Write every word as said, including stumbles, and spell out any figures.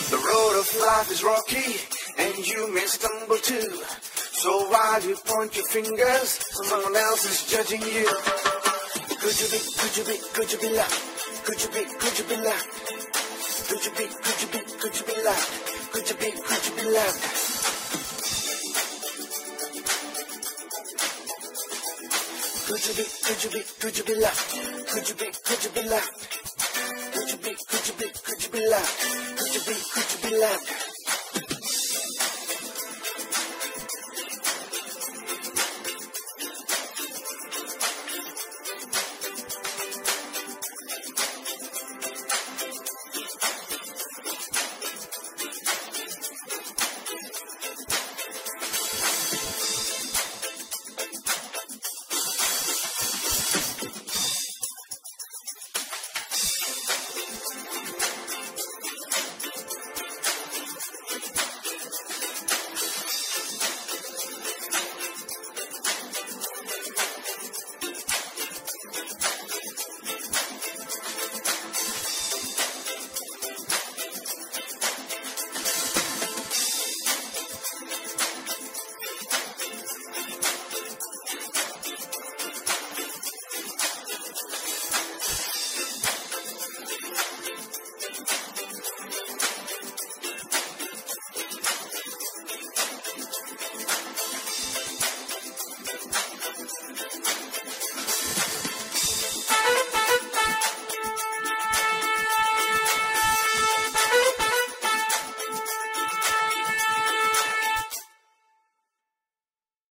The road of life is rocky, and you may stumble too. So while you point your fingers, someone else is judging you. Could you be, could you be, could you be loved? Could you be, could you be loved? Could you be, could you be, could you be loved? Could you be, could you be loved? Could you be, could you be, could you be loved? Could you be, could you be loved? Could you be, could you be, could you be loved? Could you be, could you be loved?